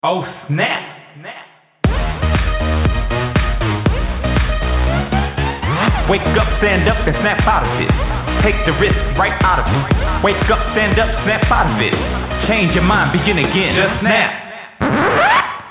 Oh, snap. Wake up, stand up, and snap out of it. Take the risk right out of it. Wake up, stand up, snap out of it. Change your mind, begin again. Just snap.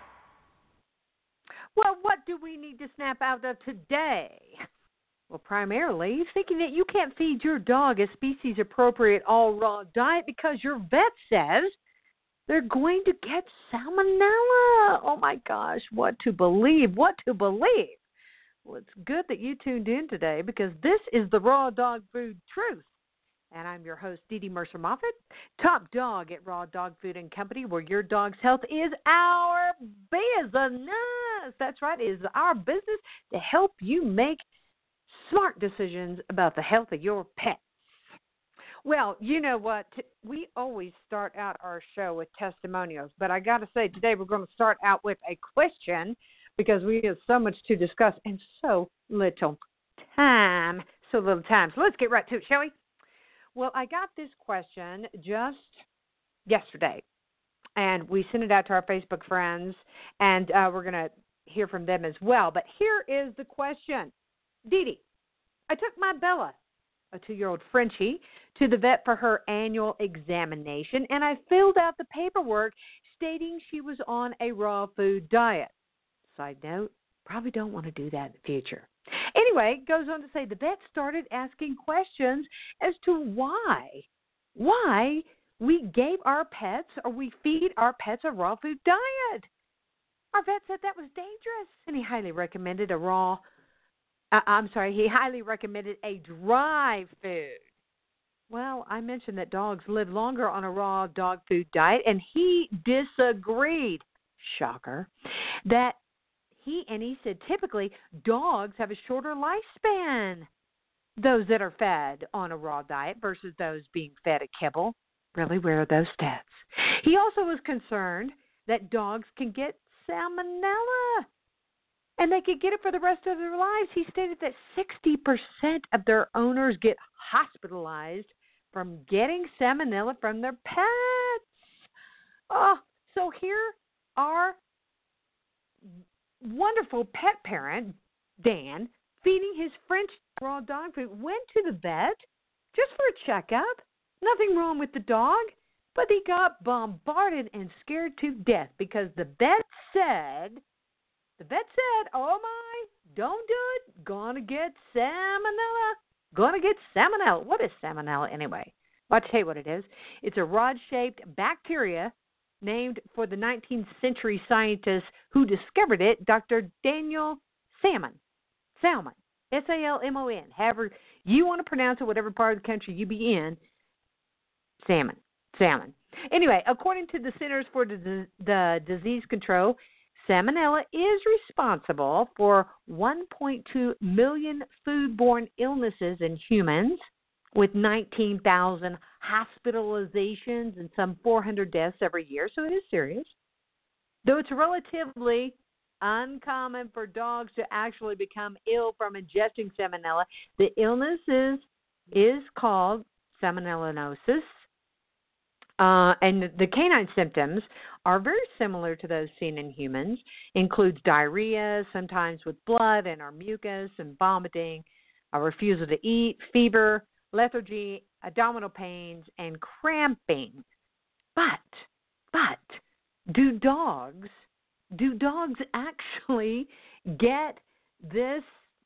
Well, what do we need to snap out of today? Well, primarily thinking that you can't feed your dog a species-appropriate all-raw diet because your vet says they're going to get salmonella. Oh, my gosh, what to believe, what to believe. Well, it's good that you tuned in today because this is the Raw Dog Food Truth. And I'm your host, Dee Dee Mercer-Moffat, top dog at Raw Dog Food and Company, where your dog's health is our business. That's right, it is our business to help you make smart decisions about the health of your pets. Well, you know what? We always start out our show with testimonials, but I got to say, today we're going to start out with a question because we have so much to discuss and so little time. So let's get right to it, shall we? Well, I got this question just yesterday, and we sent it out to our Facebook friends, and we're going to hear from them as well. But here is the question. Dee Dee, I took my Bella, a 2-year-old Frenchie, to the vet for her annual examination, and I filled out the paperwork stating she was on a raw food diet. Side note, probably don't want to do that in the future. Anyway, it goes on to say the vet started asking questions as to why we gave our pets or we feed our pets a raw food diet. Our vet said that was dangerous, and he highly recommended he highly recommended a dry food. Well, I mentioned that dogs live longer on a raw dog food diet, and he disagreed. Shocker. He said typically dogs have a shorter lifespan, those that are fed on a raw diet versus those being fed a kibble. Really, where are those stats? He also was concerned that dogs can get salmonella, and they could get it for the rest of their lives. He stated that 60% of their owners get hospitalized from getting salmonella from their pets. Oh, so here our wonderful pet parent, Dan, feeding his French raw dog food, went to the vet just for a checkup. Nothing wrong with the dog, but he got bombarded and scared to death because the vet said, oh my, don't do it, gonna get salmonella. What is salmonella anyway? Well, I'll tell you what it is. It's a rod-shaped bacteria named for the 19th century scientist who discovered it, Dr. Daniel Salmon, Salmon, S-A-L-M-O-N. However you want to pronounce it, whatever part of the country you be in, salmon. Anyway, according to the Centers for the Disease Control, salmonella is responsible for 1.2 million foodborne illnesses in humans, with 19,000 hospitalizations and some 400 deaths every year, so it is serious. Though it's relatively uncommon for dogs to actually become ill from ingesting salmonella, the illness is called salmonellosis, and the canine symptoms are very similar to those seen in humans. Includes diarrhea, sometimes with blood and or mucus and vomiting, a refusal to eat, fever, lethargy, abdominal pains, and cramping. But do dogs actually get this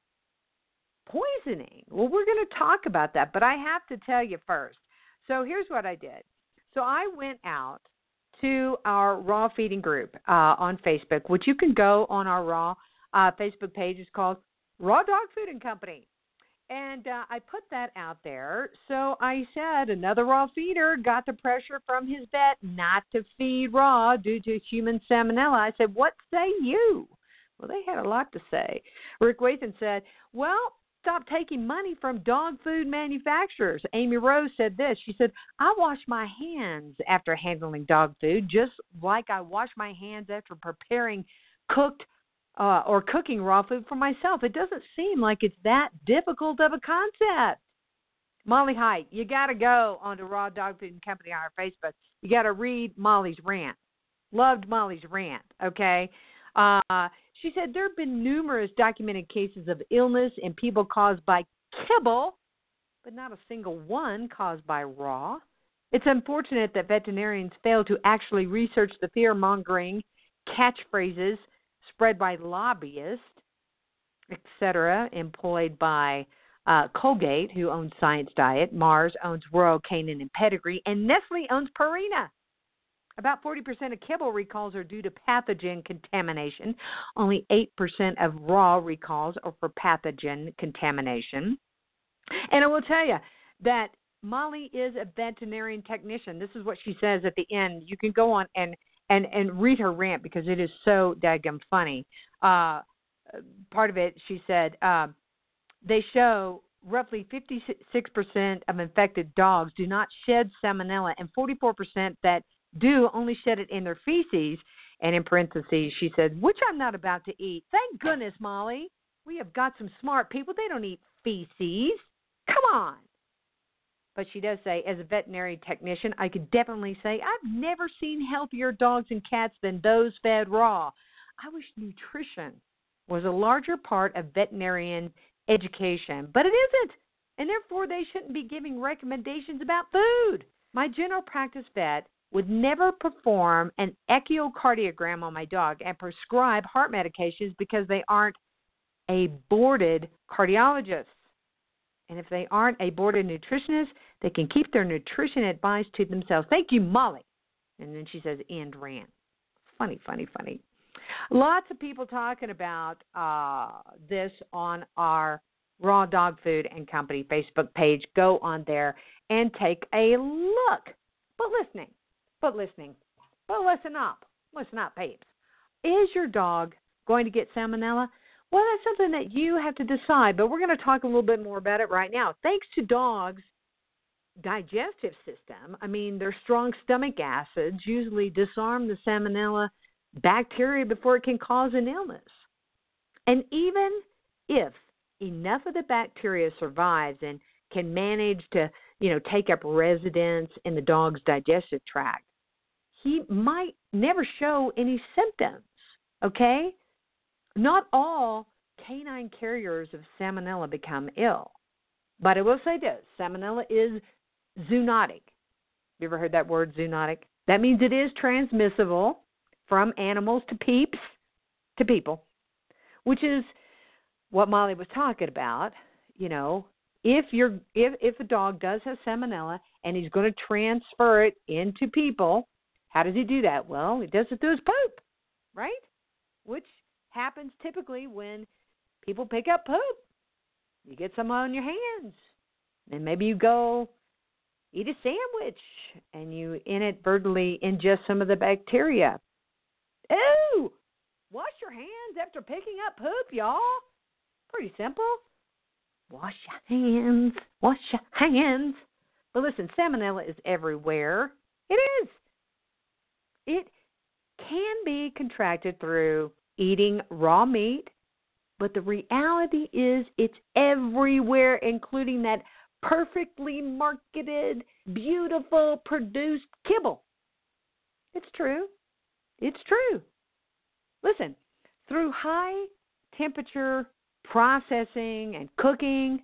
poisoning? Well, we're going to talk about that, but I have to tell you first. So here's what I did. So I went out to our raw feeding group on Facebook, which you can go on our raw Facebook page. It's called Raw Dog Food and Company. And I put that out there. So I said another raw feeder got the pressure from his vet not to feed raw due to human salmonella. I said, what say you? Well, they had a lot to say. Rick Wathan said, well, stop taking money from dog food manufacturers. Amy Rose said this. She said, I wash my hands after handling dog food just like I wash my hands after preparing or cooking raw food for myself. It doesn't seem like it's that difficult of a concept. Molly Height, you got to go onto Raw Dog Food and Company on our Facebook. You got to read Molly's rant. Loved Molly's rant, okay? She said there have been numerous documented cases of illness in people caused by kibble, but not a single one caused by raw. It's unfortunate that veterinarians fail to actually research the fear-mongering catchphrases spread by lobbyists, etc., employed by Colgate, who owns Science Diet, Mars owns Royal Canin and Pedigree, and Nestle owns Purina. About 40% of kibble recalls are due to pathogen contamination. Only 8% of raw recalls are for pathogen contamination. And I will tell you that Molly is a veterinarian technician. This is what she says at the end. You can go on and read her rant because it is so daggum funny. Part of it, she said, they show roughly 56% of infected dogs do not shed salmonella, and 44% that do only shed it in their feces. And in parentheses, she said, which I'm not about to eat. Thank goodness, Molly. We have got some smart people. They don't eat feces. Come on. But she does say, as a veterinary technician, I could definitely say I've never seen healthier dogs and cats than those fed raw. I wish nutrition was a larger part of veterinarian education, but it isn't, and therefore they shouldn't be giving recommendations about food. My general practice vet would never perform an echocardiogram on my dog and prescribe heart medications because they aren't a boarded cardiologist. And if they aren't a boarded nutritionist, they can keep their nutrition advice to themselves. Thank you, Molly. And then she says, end rant. Funny, funny, funny. Lots of people talking about this on our Raw Dog Food and Company Facebook page. Go on there and take a look. But listen up. Listen up, peeps. Is your dog going to get salmonella? Well, that's something that you have to decide, but we're going to talk a little bit more about it right now. Thanks to dogs' digestive system, their strong stomach acids usually disarm the salmonella bacteria before it can cause an illness. And even if enough of the bacteria survives and can manage to, take up residence in the dog's digestive tract, he might never show any symptoms, okay? Not all canine carriers of salmonella become ill. But I will say this, salmonella is zoonotic. You ever heard that word, zoonotic? That means it is transmissible from animals to people, which is what Molly was talking about. If a dog does have salmonella and he's going to transfer it into people, how does he do that? Well, he does it through his poop, right? Which happens typically when people pick up poop. You get some on your hands, and maybe you go eat a sandwich, and you inadvertently ingest some of the bacteria. Ooh! Wash your hands after picking up poop, y'all. Pretty simple. Wash your hands. Wash your hands. But listen, salmonella is everywhere. It is. It can be contracted through eating raw meat, but the reality is it's everywhere, including that perfectly marketed, beautiful, produced kibble. It's true. It's true. Listen, through high temperature processing and cooking,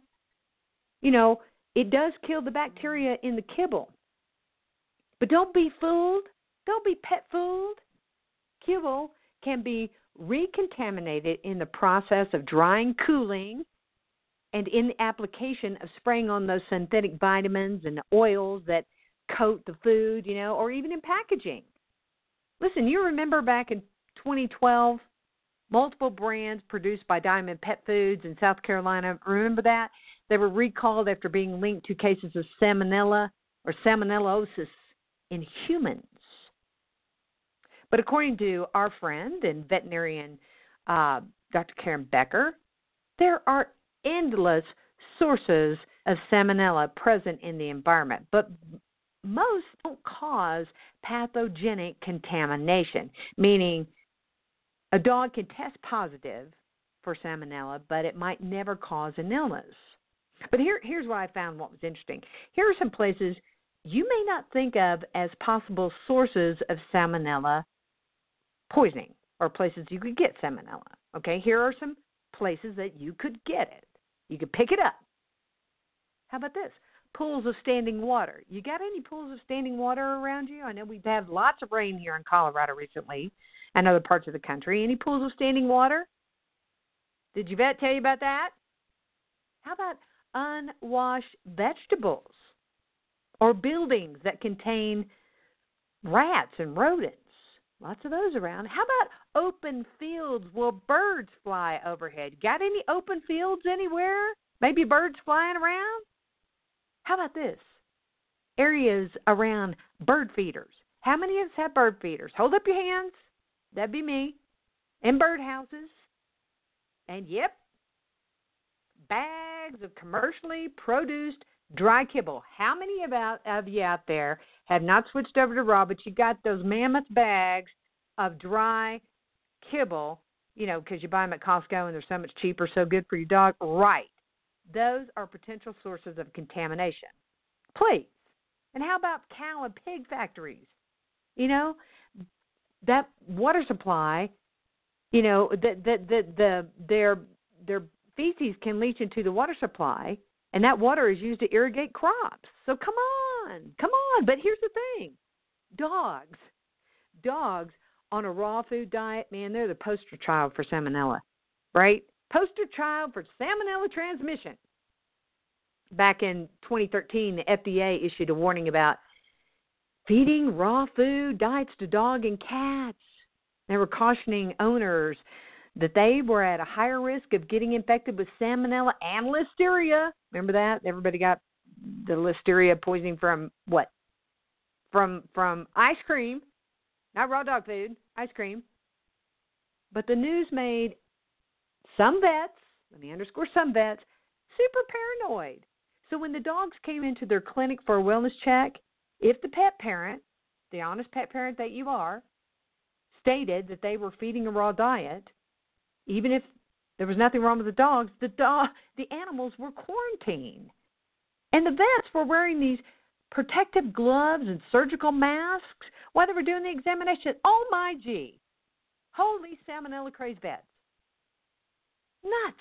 it does kill the bacteria in the kibble. But don't be fooled. Don't be pet fooled. Kibble can be recontaminated in the process of drying, cooling, and in the application of spraying on those synthetic vitamins and oils that coat the food, or even in packaging. Listen, you remember back in 2012, multiple brands produced by Diamond Pet Foods in South Carolina, remember that? They were recalled after being linked to cases of salmonella or salmonellosis in humans. But according to our friend and veterinarian Dr. Karen Becker, there are endless sources of salmonella present in the environment, but most don't cause pathogenic contamination, meaning a dog can test positive for salmonella, but it might never cause an illness. But here's what I found what was interesting. Here are some places you may not think of as possible sources of salmonella poisoning or places you could get salmonella. Okay, here are some places that you could get it. You could pick it up. How about this? Pools of standing water. You got any pools of standing water around you? I know we've had lots of rain here in Colorado recently and other parts of the country. Any pools of standing water? Did your vet tell you about that? How about unwashed vegetables or buildings that contain rats and rodents? Lots of those around. How about open fields where birds fly overhead? Got any open fields anywhere? Maybe birds flying around? How about this? Areas around bird feeders. How many of us have bird feeders? Hold up your hands. That'd be me. And birdhouses. And yep, bags of commercially produced dry kibble. How many of you out there have not switched over to raw, but you got those mammoth bags of dry kibble, because you buy them at Costco and they're so much cheaper, so good for your dog? Right. Those are potential sources of contamination. Please. And how about cow and pig factories? That water supply, their feces can leach into the water supply, and that water is used to irrigate crops. So come on. But here's the thing. Dogs on a raw food diet, man, they're the poster child for salmonella, right? Poster child for salmonella transmission. Back in 2013, the FDA issued a warning about feeding raw food diets to dog and cats. They were cautioning owners that they were at a higher risk of getting infected with salmonella and listeria. Remember that? Everybody got the listeria poisoning from what? From ice cream, not raw dog food, ice cream. But the news made some vets, let me underscore some vets, super paranoid. So when the dogs came into their clinic for a wellness check, if the pet parent, the honest pet parent that you are, stated that they were feeding a raw diet, even if there was nothing wrong with the dogs, the animals were quarantined. And the vets were wearing these protective gloves and surgical masks while they were doing the examination. Oh, my gee. Holy salmonella crazed vets. Nuts.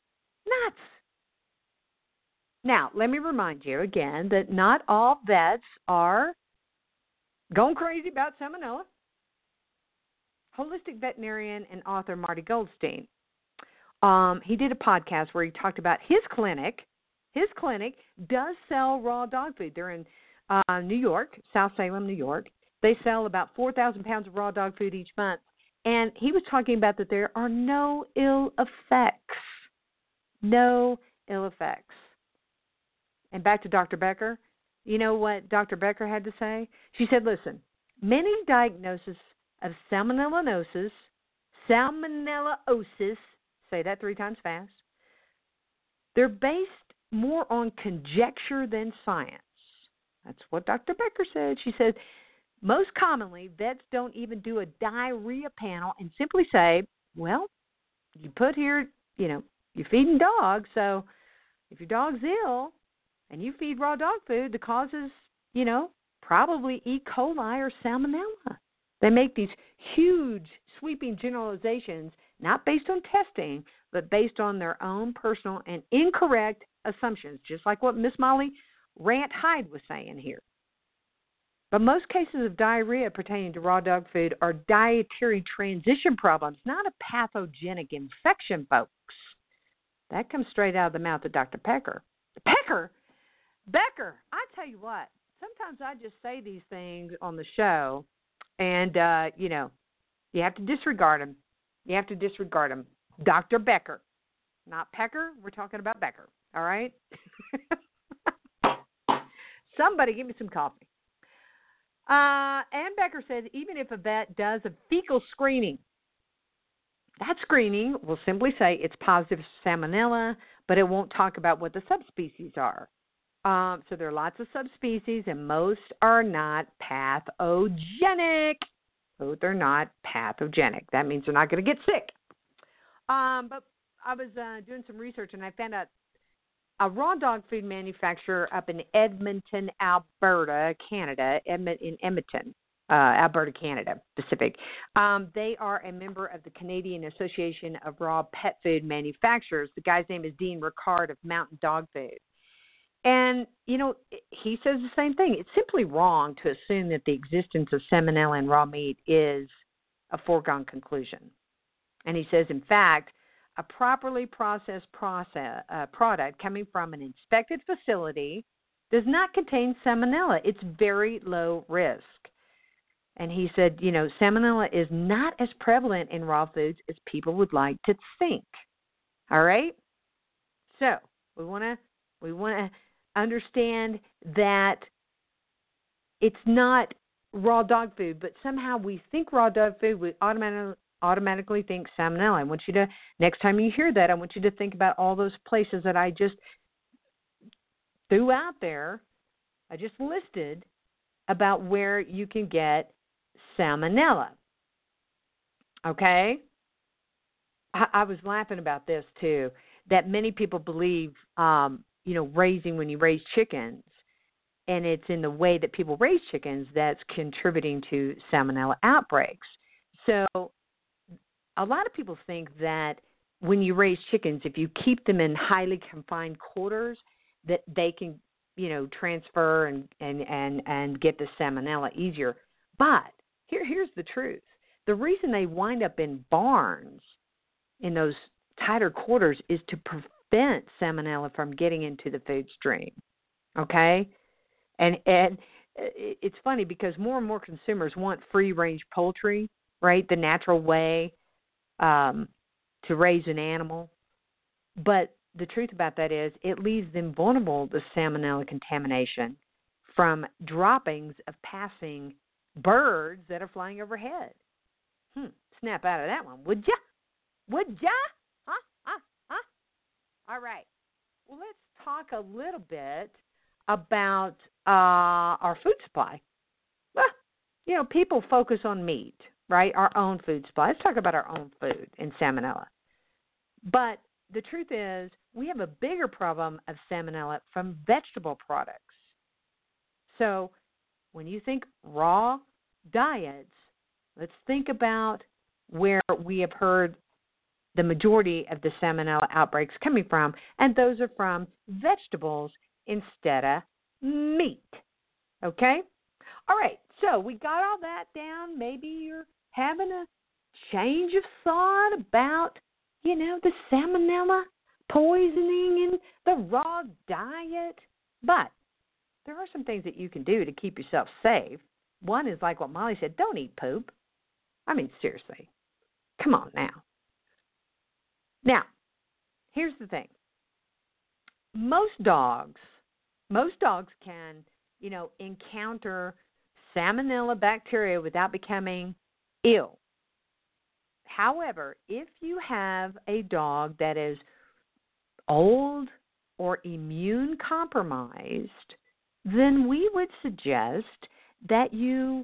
Now, let me remind you again that not all vets are going crazy about salmonella. Holistic veterinarian and author Marty Goldstein, he did a podcast where he talked about his clinic. His clinic does sell raw dog food. They're in New York, South Salem, New York. They sell about 4,000 pounds of raw dog food each month. And he was talking about that there are no ill effects. No ill effects. And back to Dr. Becker. You know what Dr. Becker had to say? She said, listen, many diagnoses of salmonellosis, say that 3 times fast, they're based more on conjecture than science. That's what Dr. Becker said. She said, most commonly, vets don't even do a diarrhea panel and simply say, well, you put here, you're feeding dogs, so if your dog's ill and you feed raw dog food, the cause is, probably E. coli or salmonella. They make these huge, sweeping generalizations, not based on testing, but based on their own personal and incorrect assumptions, just like what Miss Molly Rant Hyde was saying here. But most cases of diarrhea pertaining to raw dog food are dietary transition problems, not a pathogenic infection, folks. That comes straight out of the mouth of Dr. Becker. Becker, I tell you what, sometimes I just say these things on the show, and, you have to disregard them. Dr. Becker, not Pecker. We're talking about Becker, all right? Somebody give me some coffee. Ann Becker said even if a vet does a fecal screening, that screening will simply say it's positive for salmonella, but it won't talk about what the subspecies are. So there are lots of subspecies, and most are not pathogenic. Both are not pathogenic. That means they're not going to get sick. But I was doing some research, and I found out a raw dog food manufacturer up in Edmonton, Alberta, Canada, in Edmonton. Alberta, Canada, Pacific. They are a member of the Canadian Association of Raw Pet Food Manufacturers. The guy's name is Dean Ricard of Mountain Dog Food. And, he says the same thing. It's simply wrong to assume that the existence of salmonella in raw meat is a foregone conclusion. And he says, in fact, a properly processed product coming from an inspected facility does not contain salmonella. It's very low risk. And he said, salmonella is not as prevalent in raw foods as people would like to think. All right? So we want to understand that it's not raw dog food, but somehow we think raw dog food, we automatically think salmonella. I want you to, next time you hear that, I want you to think about all those places that I just threw out there, I just listed, about where you can get salmonella. Okay? I was laughing about this too, that many people believe, when you raise chickens, and it's in the way that people raise chickens that's contributing to salmonella outbreaks. So a lot of people think that when you raise chickens, if you keep them in highly confined quarters, that they can, transfer and get the salmonella easier. But here's the truth. The reason they wind up in barns in those tighter quarters is to prevent salmonella from getting into the food stream. Okay? And it's funny because more and more consumers want free-range poultry, right? The natural way to raise an animal. But the truth about that is it leaves them vulnerable to salmonella contamination from droppings of passing birds that are flying overhead. Snap out of that one, would ya? Would ya? Huh? All right. Well, let's talk a little bit about our food supply. Well, people focus on meat, right? Our own food supply. Let's talk about our own food and salmonella. But the truth is, we have a bigger problem of salmonella from vegetable products. So when you think raw diets, let's think about where we have heard the majority of the salmonella outbreaks coming from, and those are from vegetables instead of meat. Okay? All right, so we got all that down. Maybe you're having a change of thought about, the salmonella poisoning in the raw diet. But there are some things that you can do to keep yourself safe. One is like what Molly said, don't eat poop. I mean, seriously. Come on now. Now, here's the thing. Most dogs can, encounter salmonella bacteria without becoming ill. However, if you have a dog that is old or immune compromised, then we would suggest that you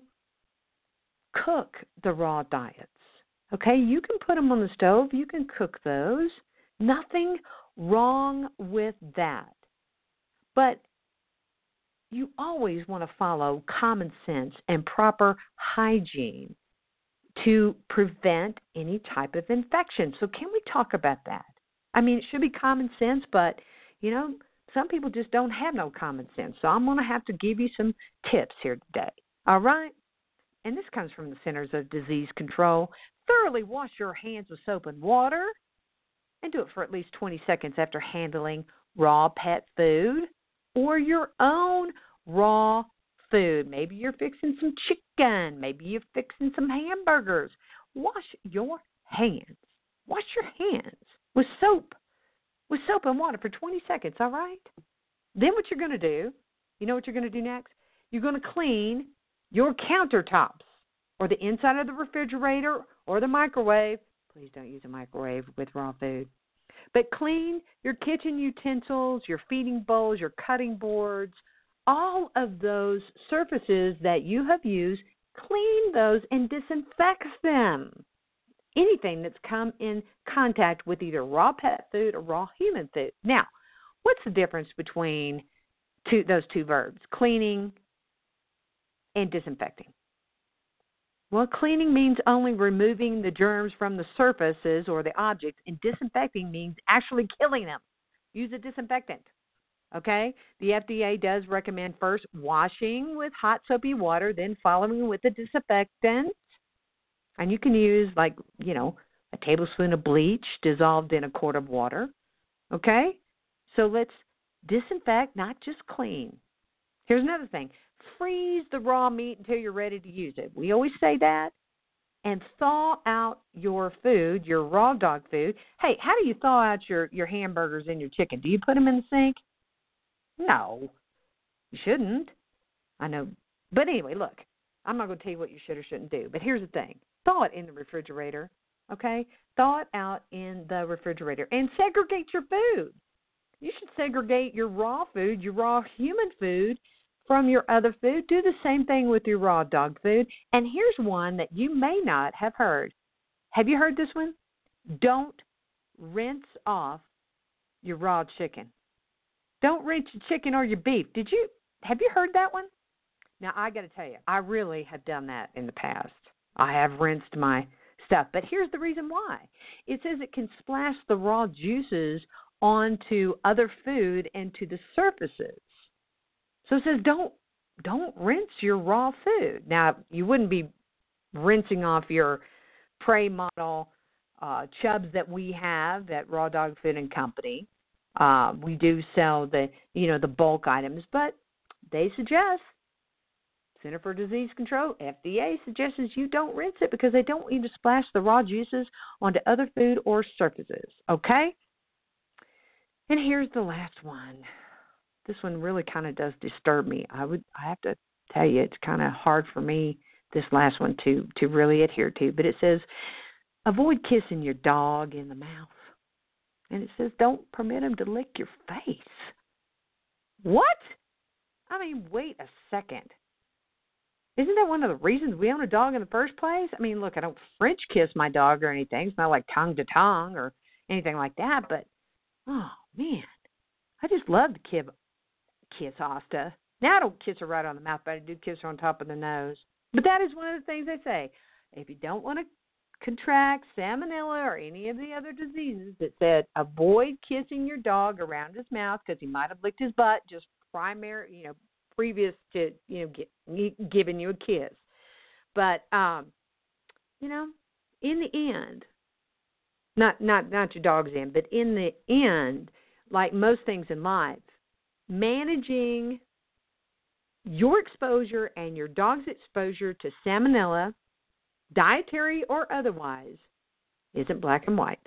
cook the raw diets. Okay, you can put them on the stove. You can cook those. Nothing wrong with that. But you always want to follow common sense and proper hygiene to prevent any type of infection. So can we talk about that? I mean, it should be common sense, but, some people just don't have no common sense. So I'm going to have to give you some tips here today. All right? And this comes from the Centers of Disease Control. Thoroughly wash your hands with soap and water, and do it for at least 20 seconds after handling raw pet food or your own raw food. Maybe you're fixing some chicken. Maybe you're fixing some hamburgers. Wash your hands. Wash your hands with soap and water for 20 seconds, all right? Then what you're going to do, you know what you're going to do next? You're going to clean your countertops or the inside of the refrigerator or the microwave. Please don't use a microwave with raw food. But clean your kitchen utensils, your feeding bowls, your cutting boards, all of those surfaces that you have used, clean those and disinfect them. Anything that's come in contact with either raw pet food or raw human food. Now, what's the difference between those two verbs, cleaning and disinfecting? Well, cleaning means only removing the germs from the surfaces or the objects, and disinfecting means actually killing them. Use a disinfectant. Okay? The FDA does recommend first washing with hot soapy water, then following with a disinfectant. And you can use, like, a tablespoon of bleach dissolved in a quart of water. Okay? So let's disinfect, not just clean. Here's another thing. Freeze the raw meat until you're ready to use it. We always say that. And thaw out your food, your raw dog food. Hey, how do you thaw out your hamburgers and your chicken? Do you put them in the sink? No, you shouldn't. I know. But anyway, look, I'm not going to tell you what you should or shouldn't do. But here's the thing. Thaw it in the refrigerator, okay? Thaw it out in the refrigerator. And segregate your food. You should segregate your raw food, your raw human food, from your other food. Do the same thing with your raw dog food. And here's one that you may not have heard. Have you heard this one? Don't rinse off your raw chicken. Don't rinse your chicken or your beef. Have you heard that one? Now, I got to tell you, I really have done that in the past. I have rinsed my stuff. But here's the reason why. It says it can splash the raw juices onto other food and to the surfaces. So it says don't rinse your raw food. Now, you wouldn't be rinsing off your prey model chubs that we have at Raw Dog Food and Company. We do sell the bulk items, but they suggest, Center for Disease Control, FDA suggests you don't rinse it because they don't want you to splash the raw juices onto other food or surfaces, okay? And here's the last one. This one really kind of does disturb me. I have to tell you, it's kind of hard for me, this last one, to really adhere to. But it says, avoid kissing your dog in the mouth. And it says, don't permit him to lick your face. What? I mean, wait a second. Isn't that one of the reasons we own a dog in the first place? I mean, look, I don't French kiss my dog or anything. It's not like tongue to tongue or anything like that. But, oh, man, I just love to kiss Asta. Now I don't kiss her right on the mouth, but I do kiss her on top of the nose. But that is one of the things they say. If you don't want to contract salmonella or any of the other diseases, that said avoid kissing your dog around his mouth because he might have licked his butt just previous to giving you a kiss. But in the end, not your dog's end, but in the end, like most things in life, managing your exposure and your dog's exposure to salmonella, dietary or otherwise, isn't black and white.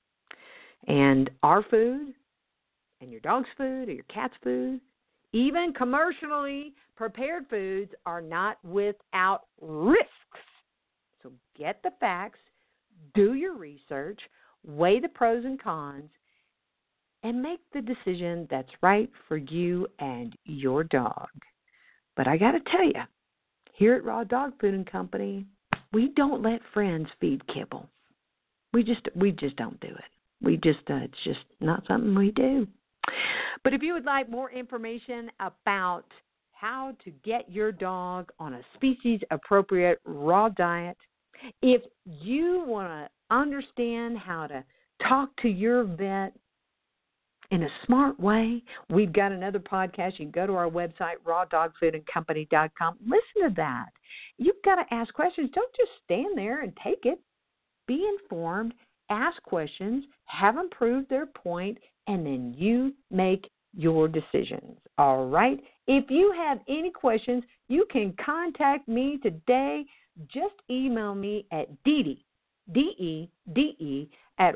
And our food and your dog's food or your cat's food, even commercially prepared foods, are not without risks. So get the facts, do your research, weigh the pros and cons, and make the decision that's right for you and your dog. But I got to tell you, here at Raw Dog Food and Company, we don't let friends feed kibble. We just don't do it. It's just not something we do. But if you would like more information about how to get your dog on a species-appropriate raw diet, if you want to understand how to talk to your vet in a smart way, we've got another podcast. You can go to our website, rawdogfoodandcompany.com. Listen to that. You've got to ask questions. Don't just stand there and take it. Be informed, ask questions, have them prove their point, and then you make your decisions. All right? If you have any questions, you can contact me today. Just email me at Dede, D-E-D-E, at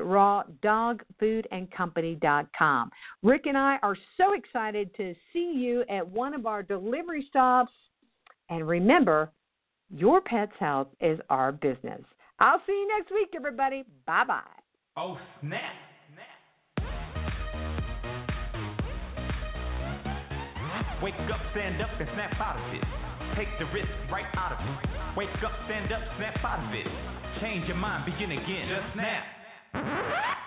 rawdogfoodandcompany.com. Rick and I are so excited to see you at one of our delivery stops. And remember, your pet's health is our business. I'll see you next week, everybody. Bye-bye. Oh, snap. Wake up, stand up, and snap out of it. Take the risk right out of it. Wake up, stand up, snap out of it. Change your mind, begin again. Just snap.